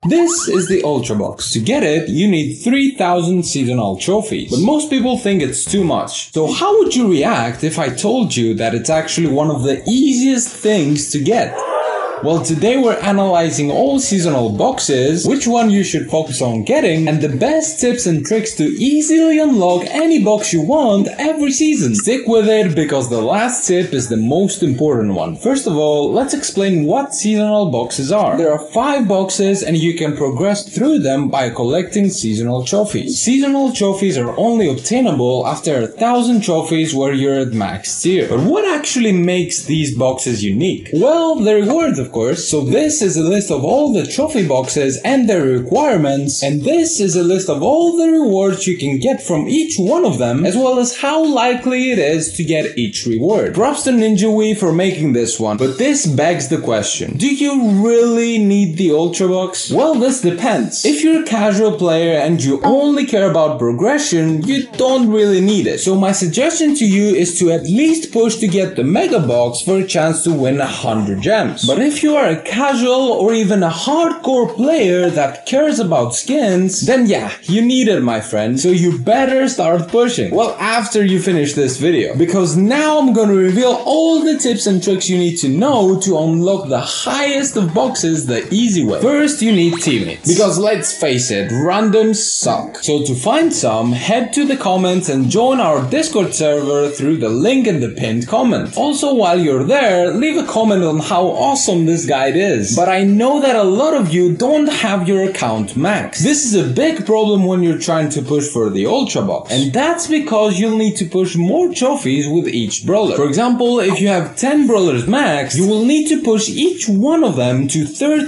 This is the Ultra Box. To get it, you need 3000 seasonal trophies, but most people think it's too much. So how would you react if I told you that it's actually one of the easiest things to get? Well, today we're analyzing all seasonal boxes, which one you should focus on getting, and the best tips and tricks to easily unlock any box you want every season. Stick with it because the last tip is the most important one. First of all, let's explain what seasonal boxes are. There are 5 boxes and you can progress through them by collecting seasonal trophies. Seasonal trophies are only obtainable after 1000 trophies where you're at max tier. But what actually makes these boxes unique? Well, the rewards, of course. So this is a list of all the trophy boxes and their requirements, and this is a list of all the rewards you can get from each one of them, as well as how likely it is to get each reward. Props to NinjaWii for making this one, but this begs the question, do you really need the Ultra Box? Well, this depends. If you're a casual player and you only care about progression, you don't really need it. So my suggestion to you is to at least push to get the Mega Box for a chance to win 100 gems. But if you are a casual or even a hardcore player that cares about skins, then yeah, you need it, my friend. So you better start pushing. Well, after you finish this video, because now I'm gonna reveal all the tips and tricks you need to know to unlock the highest of boxes the easy way. First, you need teammates, because let's face it, randoms suck. So to find some, head to the comments and join our Discord server through the link in the pinned comment. Also, while you're there, leave a comment on how awesome this guide is. But I know that a lot of you don't have your account maxed. This is a big problem when you're trying to push for the Ultra Box, and that's because you'll need to push more trophies with each brawler. For example, if you have 10 brawlers maxed, you will need to push each one of them to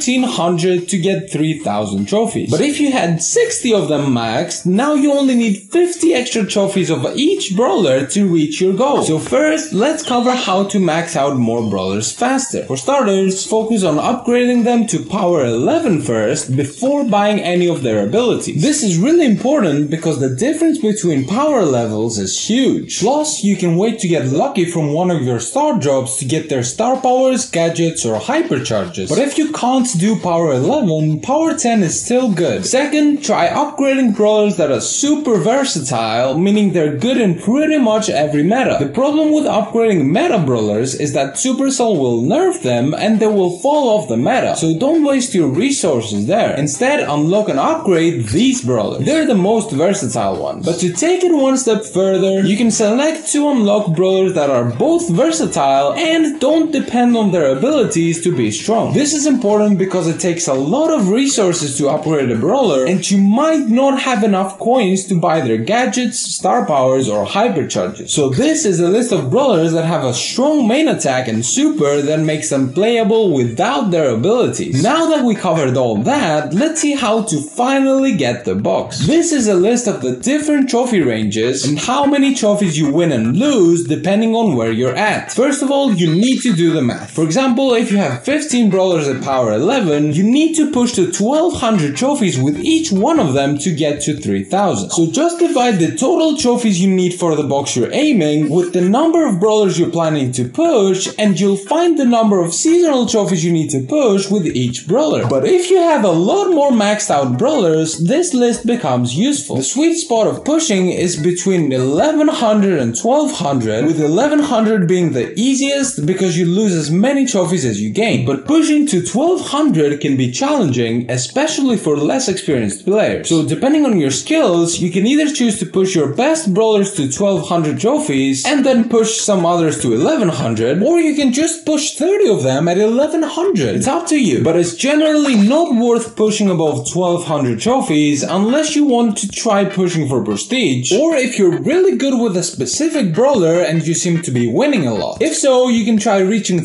1300 to get 3000 trophies. But if you had 60 of them maxed, now you only need 50 extra trophies of each brawler to reach your goal. So first, let's cover how to max out more brawlers faster. For starters, focus on upgrading them to power 11 first before buying any of their abilities. This is really important because the difference between power levels is huge. Plus, you can wait to get lucky from one of your star drops to get their star powers, gadgets, or hypercharges. But if you can't do power 11, power 10 is still good. Second, try upgrading brawlers that are super versatile, meaning they're good in pretty much every meta. The problem with upgrading meta brawlers is that Supercell will nerf them and they will fall off the meta, so don't waste your resources there. Instead, unlock and upgrade these brawlers. They're the most versatile ones. But to take it one step further, you can select to unlock brawlers that are both versatile and don't depend on their abilities to be strong. This is important because it takes a lot of resources to upgrade a brawler, and you might not have enough coins to buy their gadgets, star powers, or hypercharges. So this is a list of brawlers that have a strong main attack and super that makes them playable without their abilities. Now that we covered all that, let's see how to finally get the box. This is a list of the different trophy ranges and how many trophies you win and lose depending on where you're at. First of all, you need to do the math. For example, if you have 15 brawlers at power 11, you need to push to 1200 trophies with each one of them to get to 3000. So just divide the total trophies you need for the box you're aiming with the number of brawlers you're planning to push, and you'll find the number of seasonal trophies you need to push with each brawler. But if you have a lot more maxed out brawlers, this list becomes useful. The sweet spot of pushing is between 1100 and 1200, with 1100 being the easiest because you lose as many trophies as you gain. But pushing to 1200 can be challenging, especially for less experienced players. So depending on your skills, you can either choose to push your best brawlers to 1200 trophies and then push some others to 1100, or you can just push 30 of them at 1100. It's up to you, but it's generally not worth pushing above 1200 trophies unless you want to try pushing for prestige, or if you're really good with a specific brawler and you seem to be winning a lot. If so, you can try reaching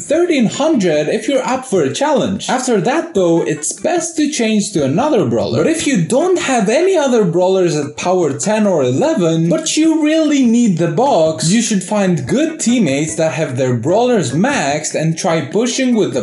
1300 if you're up for a challenge. After that though, it's best to change to another brawler. But if you don't have any other brawlers at power 10 or 11, but you really need the box, you should find good teammates that have their brawlers maxed and try pushing with the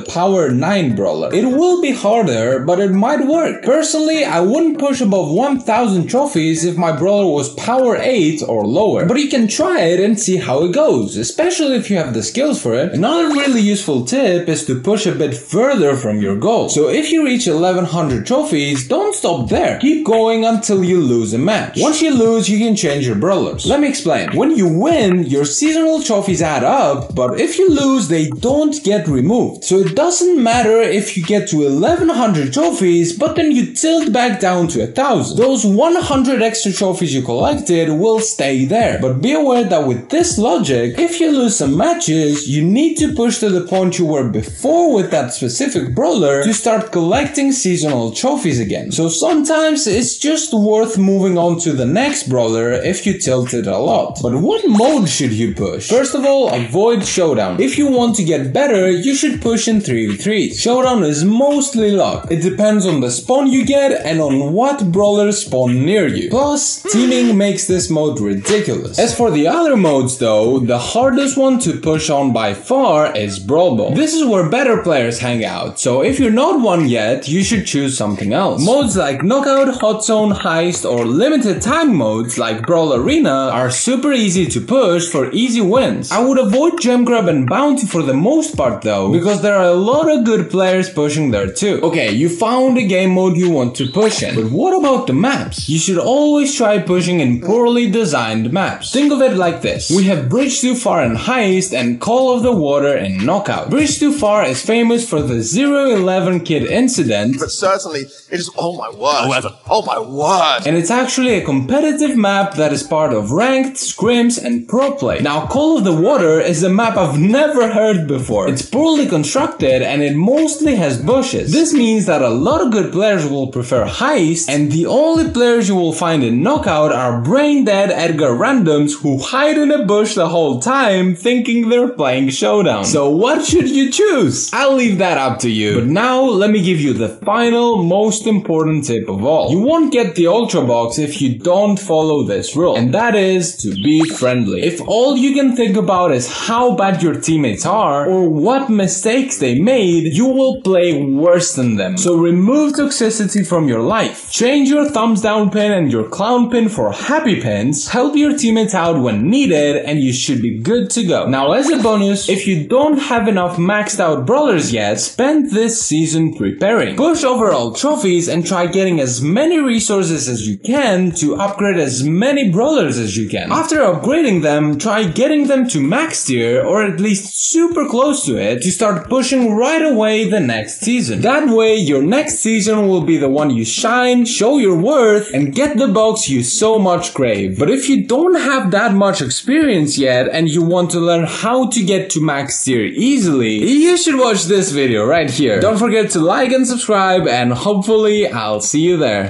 Power 9 brawler. It will be harder, but it might work. Personally, I wouldn't push above 1000 trophies if my brawler was Power 8 or lower. But you can try it and see how it goes, especially if you have the skills for it. Another really useful tip is to push a bit further from your goal. So if you reach 1100 trophies, don't stop there. Keep going until you lose a match. Once you lose, you can change your brawlers. Let me explain. When you win, your seasonal trophies add up, but if you lose, they don't get removed. So it doesn't matter if you get to 1100 trophies, but then you tilt back down to 1000. Those 100 extra trophies you collected will stay there. But be aware that with this logic, if you lose some matches, you need to push to the point you were before with that specific brawler to start collecting seasonal trophies again. So sometimes it's just worth moving on to the next brawler if you tilted a lot. But what mode should you push? First of all, avoid Showdown. If you want to get better, you should push in 3v3s. Showdown is mostly luck. It depends on the spawn you get and on what brawlers spawn near you. Plus, teaming makes this mode ridiculous. As for the other modes though, the hardest one to push on by far is Brawl Ball. This is where better players hang out, so if you're not one yet, you should choose something else. Modes like Knockout, Hot Zone, Heist, or limited time modes like Brawl Arena are super easy to push for easy wins. I would avoid Gem Grab and Bounty for the most part though, because there are a lot of good players pushing there too. Okay, you found a game mode you want to push in, but what about the maps? You should always try pushing in poorly designed maps. Think of it like this. We have Bridge Too Far in Heist and Call of the Water in Knockout. Bridge Too Far is famous for the 011 Kid incident, but certainly it is, oh my word, oh my word. And it's actually a competitive map that is part of ranked, scrims, and pro play. Now, Call of the Water is a map I've never heard before. It's poorly constructed and it mostly has bushes. This means that a lot of good players will prefer Heist, and the only players you will find in Knockout are brain dead Edgar randoms who hide in a bush the whole time thinking they're playing Showdown. So what should you choose? I'll leave that up to you. But now let me give you the final, most important tip of all. You won't get the Ultra Box if you don't follow this rule, and that is to be friendly. If all you can think about is how bad your teammates are or what mistakes they made, you will play worse than them. So remove toxicity from your life. Change your thumbs down pin and your clown pin for happy pins. Help your teammates out when needed, and you should be good to go. Now, as a bonus, if you don't have enough maxed out brawlers yet, spend this season preparing. Push overall trophies and try getting as many resources as you can to upgrade as many brawlers as you can. After upgrading them, try getting them to max tier or at least super close to it to start pushing right away the next season. That way, your next season will be the one you shine, show your worth, and get the box you so much crave. But if you don't have that much experience yet and you want to learn how to get to max tier easily, you should watch this video right here. Don't forget to like and subscribe, and hopefully I'll see you there.